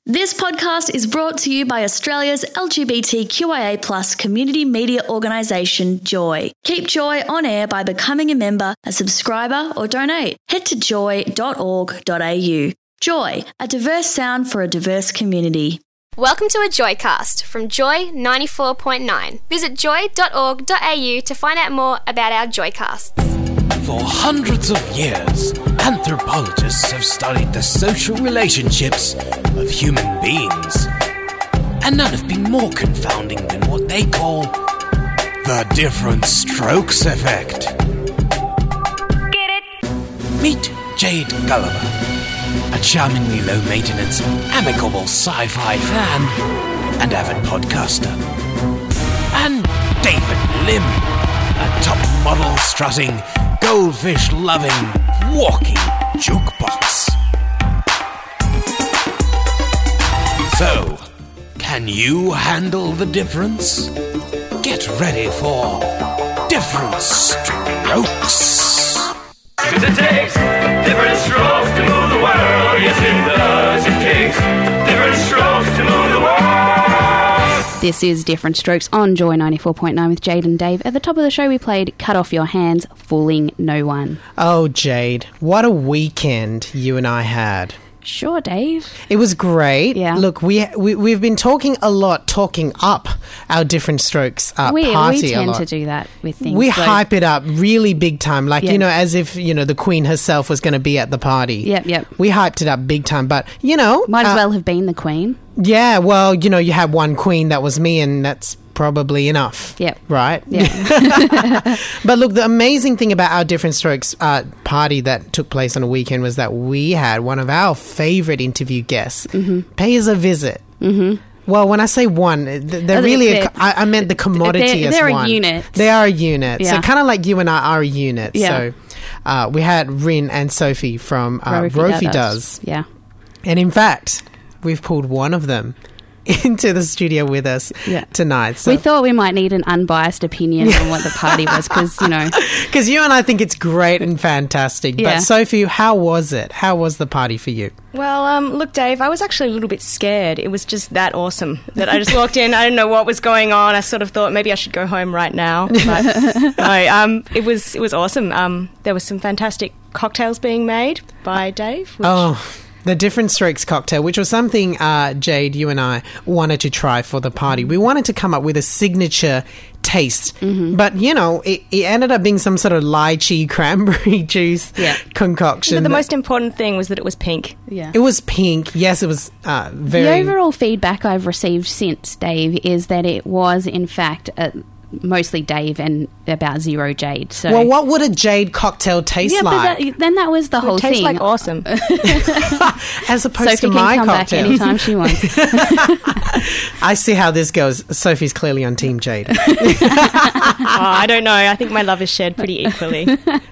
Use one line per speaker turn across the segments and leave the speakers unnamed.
This podcast is brought to you by Australia's LGBTQIA+ community media organisation, Joy. Keep Joy on air by becoming a member, a subscriber or donate. Head to joy.org.au. Joy, a diverse sound for a diverse community.
Welcome to a Joycast from Joy 94.9. Visit joy.org.au to find out more about our Joycasts.
For hundreds of years, anthropologists have studied the social relationships of human beings. And none have been more confounding than what they call the different strokes effect.
Get it?
Meet Jade Gulliver, a charmingly low-maintenance, amicable sci-fi fan and avid podcaster. And David Lim, a top model strutting, goldfish-loving, walking jukebox. So, can you handle the difference? Get ready for Different Strokes.
'Cause it takes different strokes to move the world. Yes, it does. It takes different strokes to move the world.
This is Different Strokes on Joy 94.9 with Jade and Dave. At the top of the show, we played Cut Off Your Hands, Fooling No One.
Oh, Jade, what a weekend you and I had.
Sure, Dave.
It was great.
Yeah.
Look, we've been talking up our Different Strokes
We
party a
tend
lot.
to do that with things.
We
so-
hype it up really big time, like,
Yeah.
as if, the Queen herself was going to be at the party.
Yep.
We hyped it up big time, but,
Might as well have been the Queen.
Yeah, well, you had one Queen, that was me, and that's probably enough.
Yep.
Right?
Yeah.
But look, the amazing thing about our Different Strokes party that took place on a weekend was that we had one of our favourite interview guests pay us a visit. Mm-hmm. Well, when I say one, they're really, I meant the commodity as
they're
one.
a unit.
They are a unit.
Yeah.
So kind of like you and I are a unit.
Yeah.
So we had Rin and Sophie from Rofi Does.
Yeah.
And in fact, we've pulled one of them into the studio with us tonight. So.
We thought we might need an unbiased opinion on what the party was because,
Because you and I think it's great and fantastic.
Yeah.
But Sophie, how was it? How was the party for you?
Well, look, Dave, I was actually a little bit scared. It was just that awesome that I just walked in. I didn't know what was going on. I sort of thought maybe I should go home right now. But no, it was awesome. There was some fantastic cocktails being made by Dave.
The Different Strokes cocktail, which was something, Jade, you and I wanted to try for the party. We wanted to come up with a signature taste. Mm-hmm. But, it ended up being some sort of lychee cranberry juice concoction.
But the most important thing was that it was pink.
Yeah.
It was pink. Yes, it was very...
The overall feedback I've received since, Dave, is that it was, in fact, mostly Dave and about zero Jade. So,
well, what would a Jade cocktail taste like?
But then that was the whole
It tastes
thing.
like awesome.
As opposed
Sophie
to my
can come
cocktail.
back anytime she wants.
I see how this goes. Sophie's clearly on Team Jade.
I don't know. I think my love is shared pretty equally.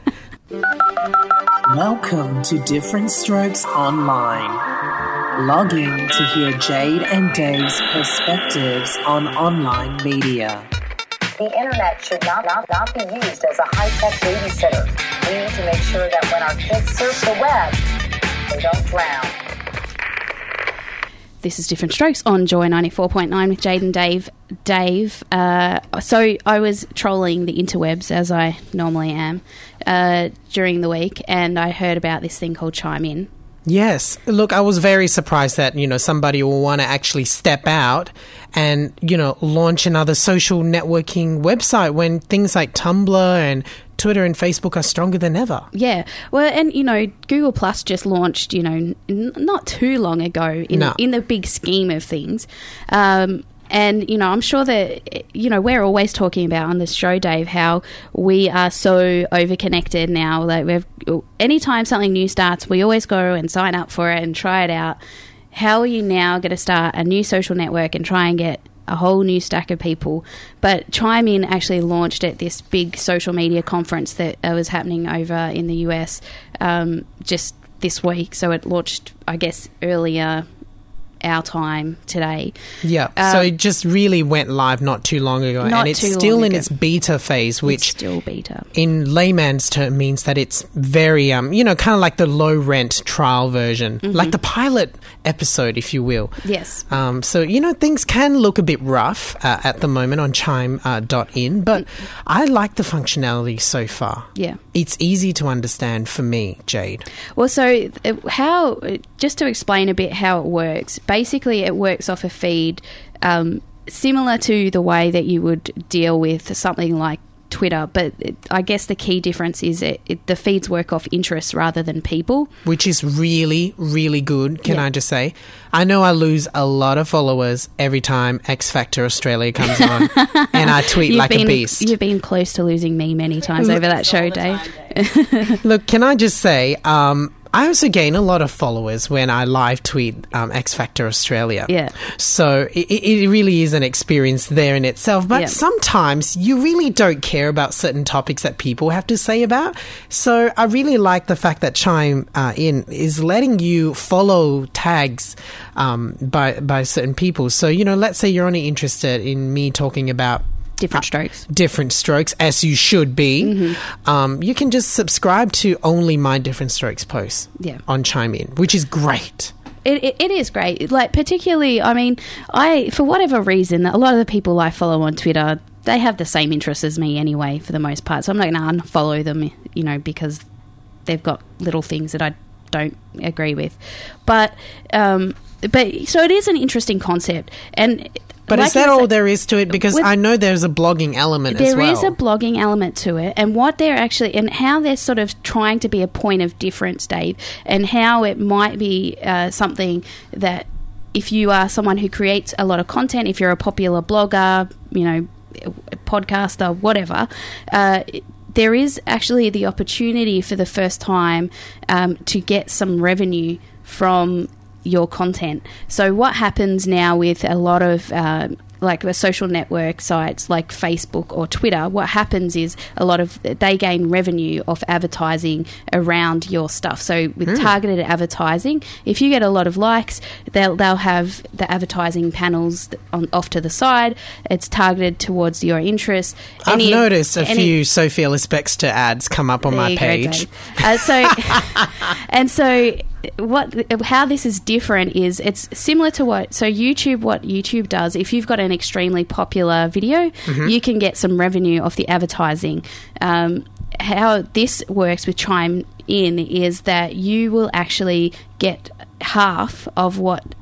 Welcome to Different Strokes Online. Log in to hear Jade and Dave's perspectives on online media.
The internet should not be used as a high-tech babysitter. We need to make sure that when our kids surf the web, they don't drown.
This is Different Strokes on Joy 94.9 with Jade and Dave. Dave, so I was trolling the interwebs, as I normally am, during the week, and I heard about this thing called Chime In.
Yes. Look, I was very surprised that, somebody will want to actually step out and, launch another social networking website when things like Tumblr and Twitter and Facebook are stronger than ever.
Yeah. Well, and, Google Plus just launched, not too long ago in the big scheme of things. And, I'm sure that, we're always talking about on this show, Dave, how we are so overconnected now that anytime something new starts, we always go and sign up for it and try it out. How are you now going to start a new social network and try and get a whole new stack of people? But Chime In actually launched at this big social media conference that was happening over in the US just this week. So it launched, I guess, earlier our time today.
Yeah, so it just really went live not too long ago, and it's still in its beta phase, which
still beta.
In layman's term means that it's very, kind of like the low-rent trial version, like the pilot episode, if you will.
Yes.
So, things can look a bit rough at the moment on Chime.in, but I like the functionality so far.
Yeah.
It's easy to understand for me, Jade.
Well, so just to explain a bit how it works, basically it works off a feed similar to the way that you would deal with something like Twitter, but I guess the key difference is the feeds work off interests rather than people.
Which is really, really good, can I just say. I know I lose a lot of followers every time X Factor Australia comes on and I tweet like a beast.
You've been close to losing me many times over that show, Dave.
Look, can I just say, I also gain a lot of followers when I live tweet X Factor Australia.
Yeah.
So it really is an experience there in itself. But sometimes you really don't care about certain topics that people have to say about. So I really like the fact that Chime In is letting you follow tags by certain people. So, let's say you're only interested in me talking about different strokes, as you should be. You can just subscribe to only my Different Strokes posts on Chime In, which is great.
It is great. Like, particularly, I mean, for whatever reason, a lot of the people I follow on Twitter, they have the same interests as me anyway, for the most part. So I'm not going to unfollow them, because they've got little things that I don't agree with. But so it is an interesting concept. But
is that all there is to it? Because I know there's a blogging element as well.
There is a blogging element to it, and what they're actually, and how they're sort of trying to be a point of difference, Dave, and how it might be something that if you are someone who creates a lot of content, if you're a popular blogger, podcaster, whatever, there is actually the opportunity for the first time to get some revenue from your content. So what happens now with a lot of like the social network sites like Facebook or Twitter, what happens is they gain revenue off advertising around your stuff. So with targeted advertising, if you get a lot of likes, they'll have the advertising panels off to the side. It's targeted towards your interests.
I've noticed a few Sophie Ellis Bextor ads come up on my page. How this is different is it's similar to what YouTube does. If you've got an extremely popular video, you can get some revenue off the advertising. How this works with Chime In is that you will actually get half of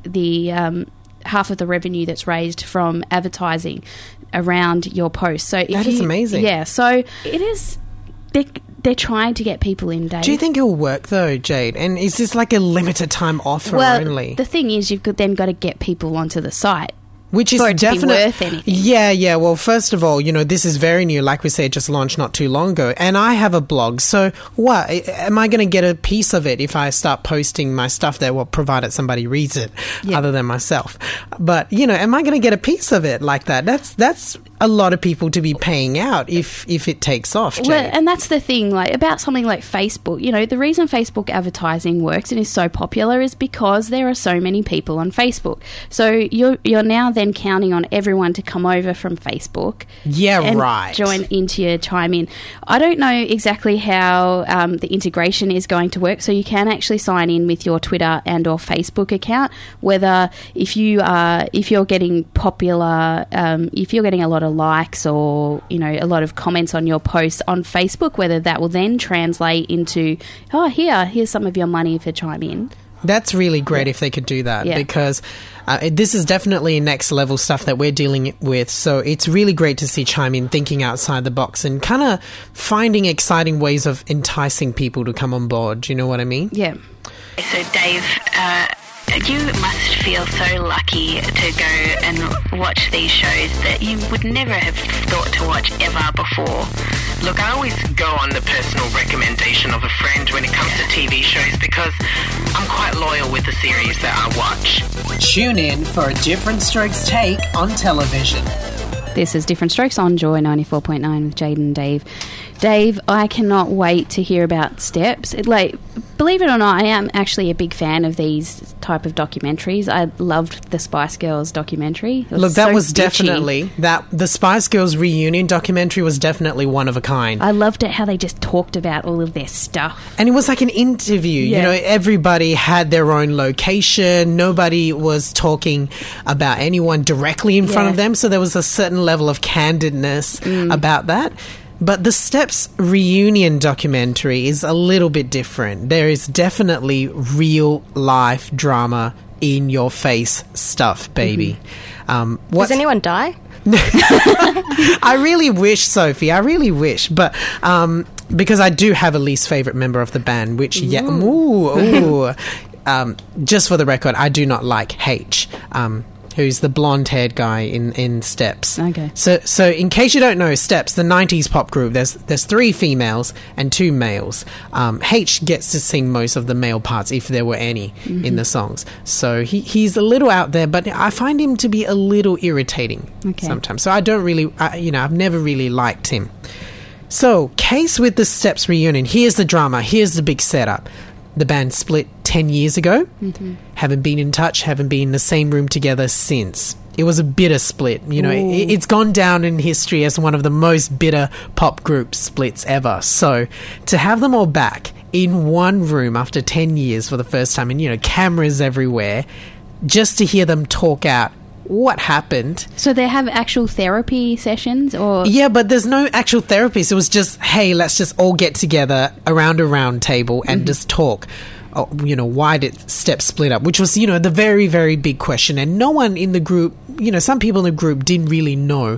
the revenue that's raised from advertising around your post. So that is amazing.
Yeah, so it is. They're trying to get people in, Dave.
Do you think it'll work, though, Jade? And is this like a limited time offer only?
The thing is, you've then got to get people onto the site.
Which is definitely worth anything. Yeah. Well, first of all, this is very new. Like we said, just launched not too long ago. And I have a blog. So what? Am I going to get a piece of it if I start posting my stuff there? Well, provided somebody reads it other than myself. But, am I going to get a piece of it like that? That's a lot of people to be paying out if it takes off, Jade.
Well, and that's the thing, like about something like Facebook. The reason Facebook advertising works and is so popular is because there are so many people on Facebook. So you're now then counting on everyone to come over from Facebook.
And
join into your Chime In. I don't know exactly how the integration is going to work. So you can actually sign in with your Twitter and or Facebook account. Whether if you're getting popular, if you're getting a lot of likes or a lot of comments on your posts on Facebook, whether that will then translate into here's some of your money for Chime In.
That's really great if they could do that because this is definitely next level stuff that we're dealing with. So it's really great to see Chime In thinking outside the box and kind of finding exciting ways of enticing people to come on board. Do you know what I mean?
Yeah.
So Dave, you must feel so lucky to go and watch these shows that you would never have thought to watch ever before.
Look, I always go on the personal recommendation of a friend when it comes to TV shows because I'm quite loyal with the series that I watch.
Tune in for a Different Strokes take on television.
This is Different Strokes on Joy 94.9 with Jade and Dave. Dave, I cannot wait to hear about Steps. Believe it or not, I am actually a big fan of these type of documentaries. I loved the Spice Girls documentary.
Look, that was definitely the Spice Girls reunion documentary was definitely one of a kind.
I loved it how they just talked about all of their stuff.
And it was like an interview. Yeah. You know, everybody had their own location. Nobody was talking about anyone directly in front of them. So there was a certain level of candidness about that. But the Steps reunion documentary is a little bit different. There is definitely real life drama, in your face stuff, baby.
Does anyone die?
I really wish, Sophie. I really wish. But because I do have a least favourite member of the band, which, just for the record, I do not like H. Who's the blonde-haired guy in Steps.
Okay.
So in case you don't know, Steps, the 90s pop group, there's 3 females and 2 males. H gets to sing most of the male parts, if there were any, in the songs. So he's a little out there, but I find him to be a little irritating sometimes. So I don't really, I've never really liked him. So, case with the Steps reunion. Here's the drama. Here's the big setup. The band split 10 years ago. Haven't been in touch, haven't been in the same room together since. It was a bitter split. You know, it's gone down in history as one of the most bitter pop group splits ever. So to have them all back in one room after 10 years for the first time, and, you know, cameras everywhere, just to hear them talk out what happened.
So they have actual therapy sessions, or?
Yeah, but there's no actual therapy. So it was just, hey, let's just all get together around a round table and just talk. Oh, you know, why did Steps split up? Which was, you know, the very, very big question. And no one in the group, you know, some people in the group didn't really know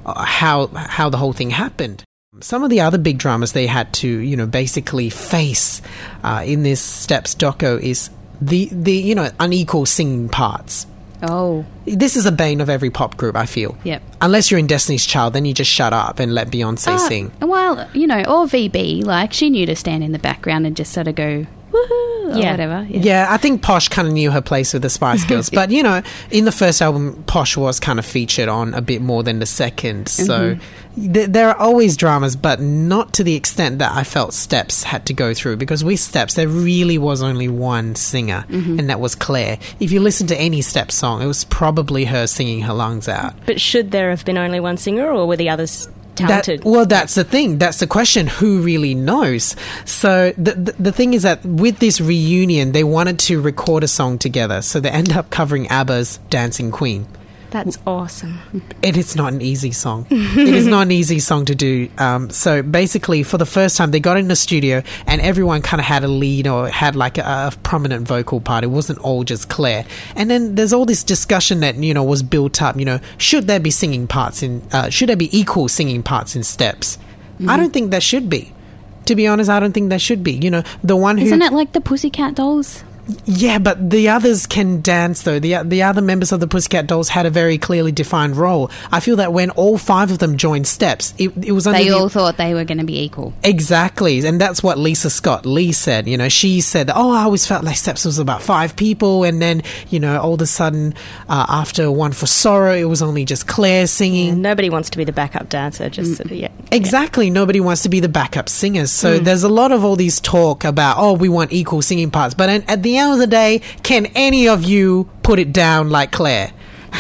how the whole thing happened. Some of the other big dramas they had to, you know, basically face in this Steps doco is the you know, unequal singing parts.
Oh.
This is a bane of every pop group, I feel.
Yep.
Unless you're in Destiny's Child, then you just shut up and let Beyonce sing.
Well, you know, or VB, like, she knew to stand in the background and just sort of go, woohoo, or whatever.
Yeah, I think Posh kind of knew her place with the Spice Girls. But, you know, in the first album, Posh was kind of featured on a bit more than the second. So there are always dramas, but not to the extent that I felt Steps had to go through. Because with Steps, there really was only one singer, and that was Claire. If you listen to any Steps song, it was probably her singing her lungs out.
But should there have been only one singer, or were the others talented?
That's the thing. That's the question. Who really knows? So the thing is that with this reunion, they wanted to record a song together. So they end up covering ABBA's Dancing Queen.
That's awesome.
It is not an easy song. It is not an easy song to do. So basically, for the first time, they got in the studio and everyone kind of had a lead or had like a prominent vocal part. It wasn't all just Claire. And then there's all this discussion that, you know, was built up, you know, should there be singing parts in, should there be equal singing parts in Steps? I don't think there should be. To be honest, I don't think there should be. You know, the one who...
Isn't it like the Pussycat Dolls?
Yeah, but the others can dance, though. The other members of the Pussycat Dolls had a very clearly defined role. I feel that when all 5 of them joined Steps, it was...
They all thought they were going to be equal.
Exactly, and that's what Lisa Scott Lee said. You know, she said, I always felt like Steps was about 5 people, and then, you know, all of a sudden, after One for Sorrow, it was only just Claire singing.
Yeah, nobody wants to be the backup dancer, just...
Exactly, nobody wants to be the backup singers. So there's a lot of all these talk about, we want equal singing parts, but at the end of the day, can any of you put it down like Claire?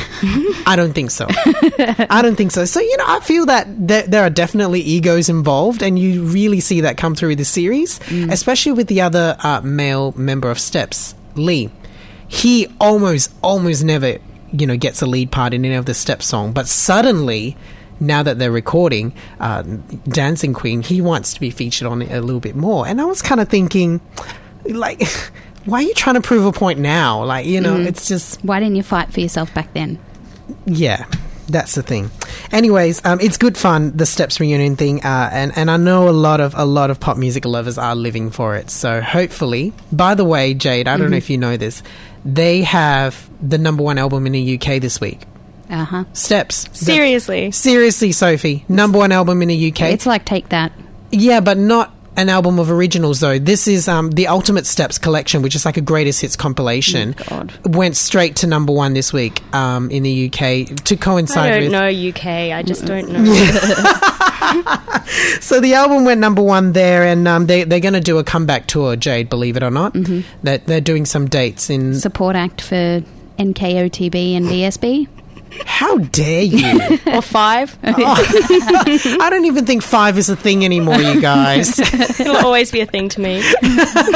I don't think so. I don't think so. So, you know, I feel that there are definitely egos involved, and you really see that come through with the series, especially with the other male member of Steps, Lee. He almost never, you know, gets a lead part in any of the Steps song, but suddenly, now that they're recording Dancing Queen, he wants to be featured on it a little bit more. And I was kind of thinking, like... Why are you trying to prove a point now? Like, you know, it's just...
Why didn't you fight for yourself back then?
Yeah, that's the thing. Anyways, it's good fun, the Steps reunion thing, and I know a lot of pop music lovers are living for it. So hopefully... By the way, Jade, I don't know if you know this, they have the #1 album in the UK this week. Steps.
Seriously,
Sophie. #1 album in the UK.
It's like Take That.
Yeah, but not an album of originals, though. This is the Ultimate Steps collection, which is like a greatest hits compilation.
Oh, God.
Went straight to number one this week in the UK to coincide with...
I don't know UK. I just don't know.
So the album went number one there, and they're going to do a comeback tour, Jade, believe it or not. Mm-hmm. They're doing some dates in...
Support act for NKOTB and BSB.
How dare you?
Or 5.
I don't even think 5 is a thing anymore, you guys.
It'll always be a thing to me.
You say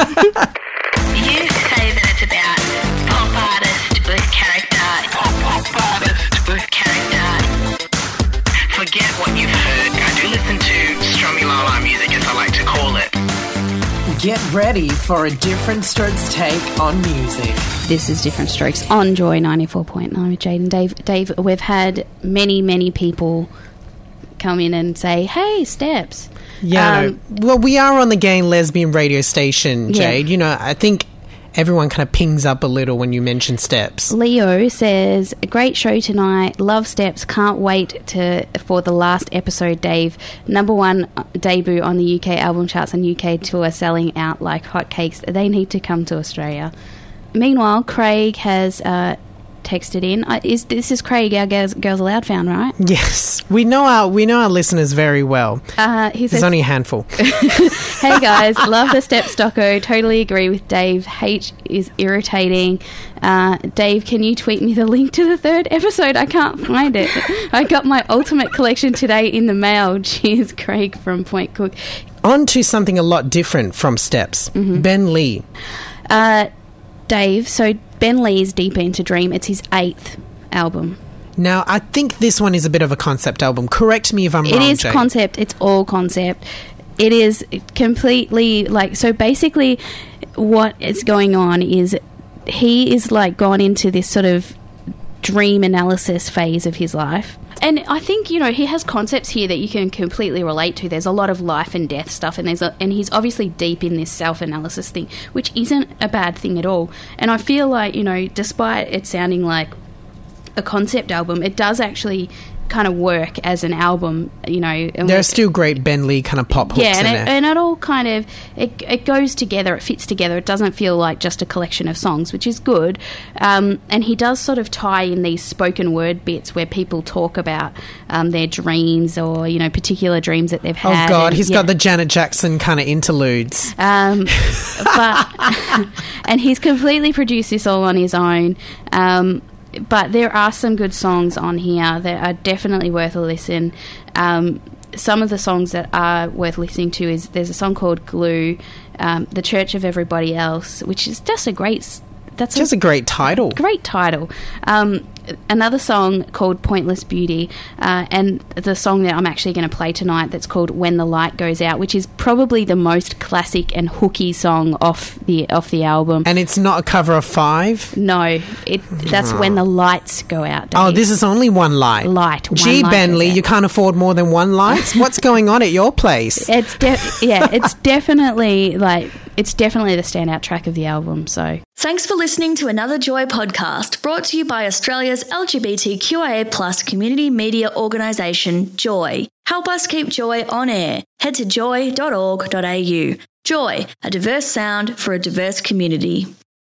that it's about pop artist with character. Pop artist with character. Forget what you've heard. I do listen to Strummy Lala music, as I like to call it.
Get ready for a Different Strokes take on music.
This is Different Strokes on Joy 94.9 with Jade and Dave. Dave, we've had many people come in and say, hey, Steps.
Yeah. Well, we are on the gay and lesbian radio station, Jade. Yeah. You know, I think everyone kind of pings up a little when you mention Steps.
Leo says, a great show tonight. Love Steps. Can't wait for the last episode, Dave. Number one debut on the UK album charts and UK tour, selling out like hotcakes. They need to come to Australia. Meanwhile, Craig has texted in. This is Craig, our Girls Aloud fan, right?
Yes, we know our listeners very well.
He says,
there's only a handful.
Hey guys, love the Steps doco. Totally agree with Dave. H is irritating. Dave, can you tweet me the link to the 3rd episode? I can't find it. I got my Ultimate collection today in the mail. Cheers, Craig from Point Cook.
On to something a lot different from Steps. Mm-hmm. Ben Lee.
Dave, so Ben Lee is deep into Dream. It's his 8th album.
Now, I think this one is a bit of a concept album. Correct me if I'm wrong,
It is
Jade.
concept. It's all concept. It is completely, like, so basically what is going on is he is, like, gone into this sort of dream analysis phase of his life. And I think, you know, he has concepts here that you can completely relate to. There's a lot of life and death stuff, and and he's obviously deep in this self-analysis thing, which isn't a bad thing at all. And I feel like, you know, despite it sounding like a concept album, it does actually kind of work as an album, you know.
There are still great Ben Lee kind of pop hooks in there.
And it all kind of, it goes together, it fits together. It doesn't feel like just a collection of songs, which is good. And he does sort of tie in these spoken word bits where people talk about their dreams or, you know, particular dreams that they've had.
Oh, God, he's got the Janet Jackson kind of interludes.
And he's completely produced this all on his own. But there are some good songs on here that are definitely worth a listen. Some of the songs that are worth listening to is there's a song called Glue, The Church of Everybody Else, which is just a great... That's
just a great title.
Great title. Another song called Pointless Beauty, and the song that I'm actually going to play tonight that's called When the Light Goes Out, which is probably the most classic and hooky song off the album.
And it's not a cover of 5?
No, that's When the Lights Go Out, Dave.
Oh, this is only one light. Gee, Ben Lee, you can't afford more than one light? What's going on at your place?
It's definitely the standout track of the album. So
thanks for listening to another Joy podcast brought to you by Australia's LGBTQIA+ community media organisation, Joy. Help us keep Joy on air. Head to joy.org.au. Joy, a diverse sound for a diverse community.